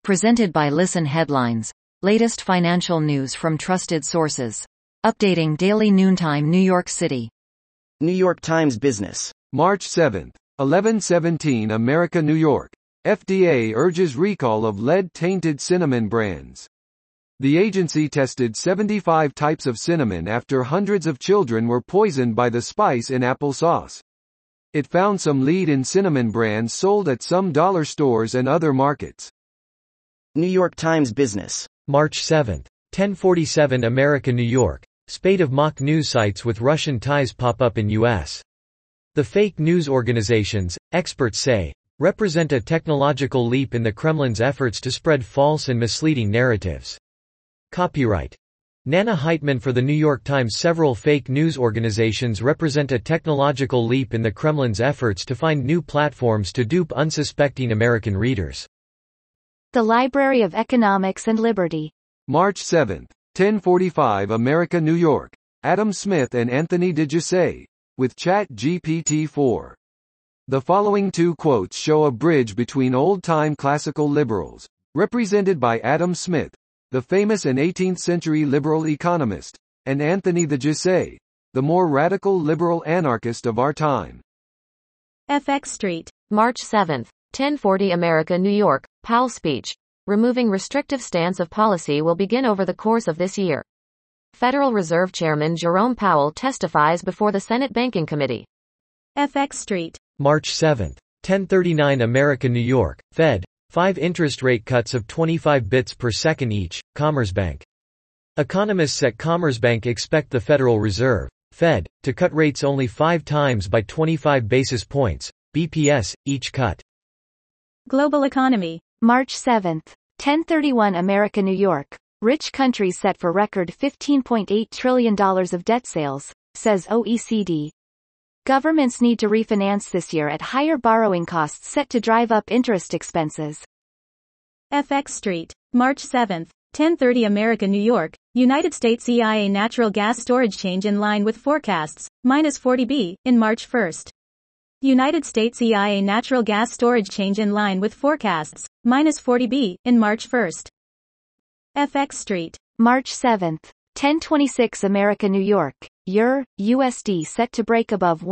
Presented by Listen Headlines. Latest financial news from trusted sources. Updating daily noontime New York City. New York Times Business. March 7, 11:17 America, New York. FDA urges recall of lead-tainted cinnamon brands. The agency tested 75 types of cinnamon after hundreds of children were poisoned by the spice in applesauce. It found some lead-in cinnamon brands sold at some dollar stores and other markets. New York Times Business. March 7, 10:47 America, New York. Spate of mock news sites with Russian ties pop up in U.S. The fake news organizations, experts say, represent a technological leap in the Kremlin's efforts to spread false and misleading narratives. Copyright Nana Heitman for The New York Times. Several fake news organizations represent a technological leap in the Kremlin's efforts to find new platforms to dupe unsuspecting American readers. The Library of Economics and Liberty. March 7, 10:45 America, New York. Adam Smith and Anthony DeGiussé, with ChatGPT-4. The following two quotes show a bridge between old-time classical liberals, represented by Adam Smith, the famous and 18th-century liberal economist, and Anthony DeGiussé, the more radical liberal anarchist of our time. FX Street. March 7, 10:40 America, New York. Powell speech. Removing restrictive stance of policy will begin over the course of this year. Federal Reserve Chairman Jerome Powell testifies before the Senate Banking Committee. FX Street. March 7, 10:39 America, New York. Fed. 5 interest rate cuts of 25 bits per second each, Commerzbank. Economists at Commerzbank expect the Federal Reserve, Fed, to cut rates only 5 times by 25 basis points, BPS, each cut. Global Economy. March 7, 10:31 America, New York. Rich countries set for record $15.8 trillion of debt sales, says OECD. Governments need to refinance this year at higher borrowing costs set to drive up interest expenses. FX Street. March 7, 10:30 America, New York. United States EIA natural gas storage change in line with forecasts, minus 40B, in March 1. United States EIA natural gas storage change in line with forecasts, minus 40B, in March 1. FX Street. March 7, 10:26 America, New York. USD set to break above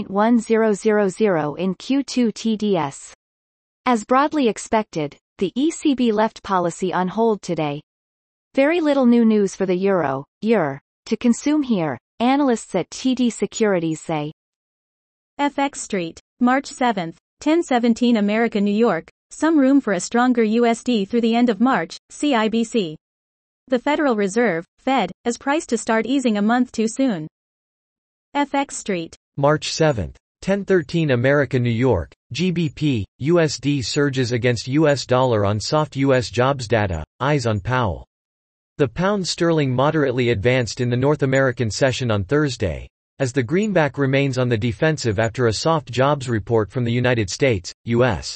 1.1000 in Q2 TDS. As broadly expected, the ECB left policy on hold today. Very little new news for the euro, to consume here, analysts at TD Securities say. FX Street. March 7, 10:17 America, New York. Some room for a stronger USD through the end of March, CIBC. The Federal Reserve, Fed, is priced to start easing a month too soon. FX Street. March 7, 10:13 America, New York. GBP, USD surges against US dollar on soft US jobs data, eyes on Powell. The pound sterling moderately advanced in the North American session on Thursday, as the greenback remains on the defensive after a soft jobs report from the United States, U.S.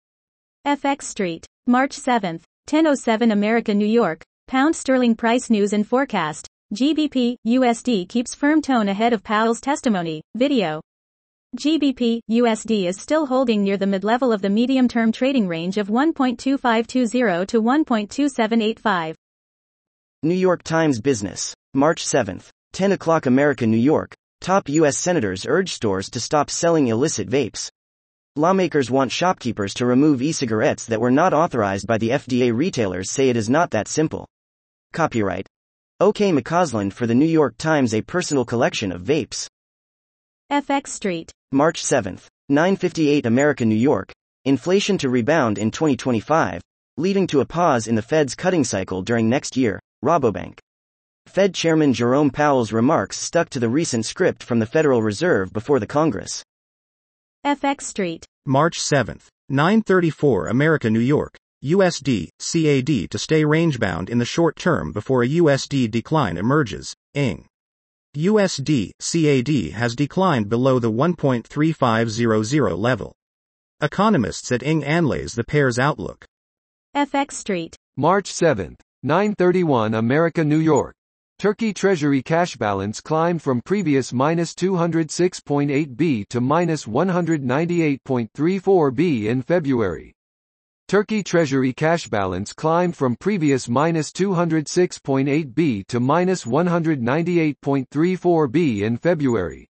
FX Street. March 7, 10:07 America, New York. Pound sterling price news and forecast. GBP, USD keeps firm tone ahead of Powell's testimony. Video. GBP, USD is still holding near the mid-level of the medium-term trading range of 1.2520 to 1.2785. New York Times Business. March 7, 10 o'clock America, New York. Top U.S. senators urge stores to stop selling illicit vapes. Lawmakers want shopkeepers to remove e-cigarettes that were not authorized by the FDA. Retailers say it is not that simple. Copyright OK McCausland for The New York Times. A personal collection of vapes. FX Street. March 7, 9:58 America, New York. Inflation to rebound in 2025, leading to a pause in the Fed's cutting cycle during next year, Rabobank. Fed Chairman Jerome Powell's remarks stuck to the recent script from the Federal Reserve before the Congress. FX Street. March 7, 9:34 America, New York. USD, CAD to stay range-bound in the short term before a USD decline emerges, ING. USD, CAD has declined below the 1.3500 level. Economists at ING analyze the pair's outlook. FX Street. March 7, 9:31 America, New York. Turkey Treasury cash balance climbed from previous minus 206.8 B to minus 198.34 B in February. Turkey Treasury cash balance climbed from previous -206.8 B to -198.34 B in February,